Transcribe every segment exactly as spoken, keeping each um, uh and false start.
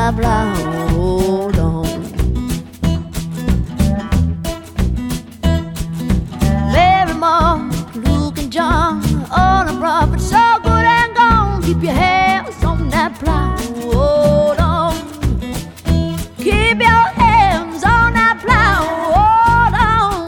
that plow. Hold on. Mary, Mark, Luke, and John, all the prophets, so good and gone. Keep your hands on that plow. Hold on. Keep your hands on that plow. Hold on.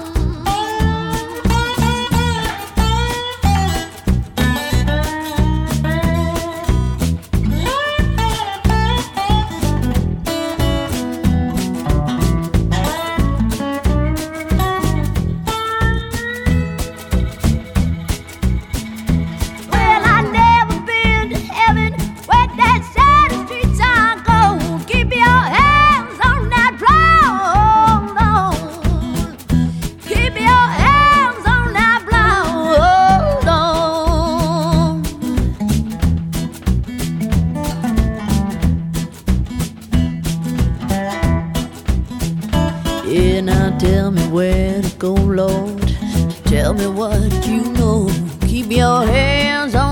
Well, I never been to heaven where that sad streets are gold. Keep your hands on that plow. Hold on. Keep your hands on that plow. Hold on. Yeah, now tell me where to go, Lord. Tell me what you know. Keep your hands on